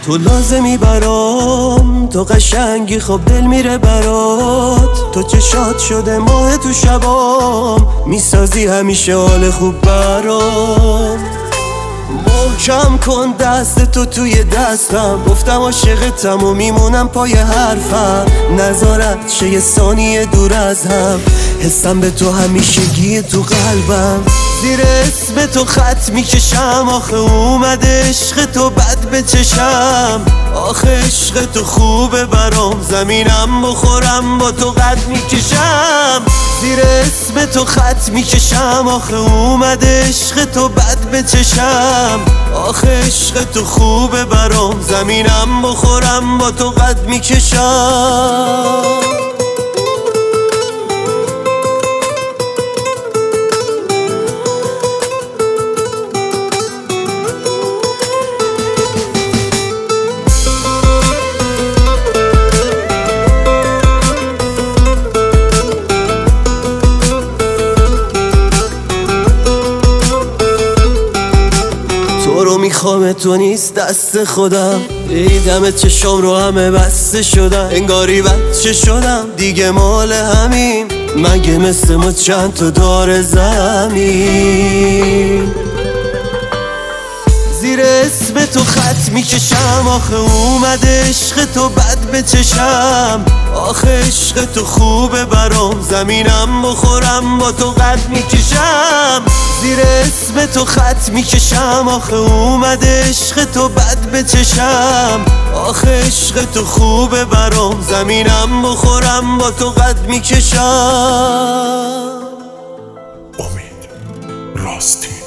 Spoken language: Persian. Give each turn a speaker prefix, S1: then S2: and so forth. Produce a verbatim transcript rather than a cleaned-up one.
S1: تو لازمی برام، تو قشنگی خب دل میره برات. تو چشات شده ماه تو شبام، میسازی همیشه حال خوب برام. محکم کن دست تو توی دستم، گفتم عاشقتم و میمونم پای حرفم. نذارت شه یه ثانیه دور از هم، حسم به تو همیشگی تو قلبم. زیر اسم تو خط میکشم، آخه اومده عشق تو بد به چشم. آخه عشق تو خوبه برام، زمینم بخورم با تو قد میکشم. زیر اسم تو خط میکشم، آخه اومده عشق تو بد به چشم. آخه عشق تو خوبه برام، زمینم بخورم با تو قد میکشم. تو رو میخوام، تو نیست دست خودم. دیدم چشام رو همه بسته شدن، انگاری بچه شدم دیگه مال همین. مگه مثل ما چند تا دار زمین. زیر اسم تو خط میکشم، آخه اومده عشق تو بد به چشم. آخه عشق تو خوبه برام، زمینم بخورم با تو قد میکشم. زیر اسم تو خط میکشم، آخه اومده عشق تو بد به چشم. آخه عشق تو خوبه برام، زمینم بخورم با تو قد میکشم.
S2: امید راستی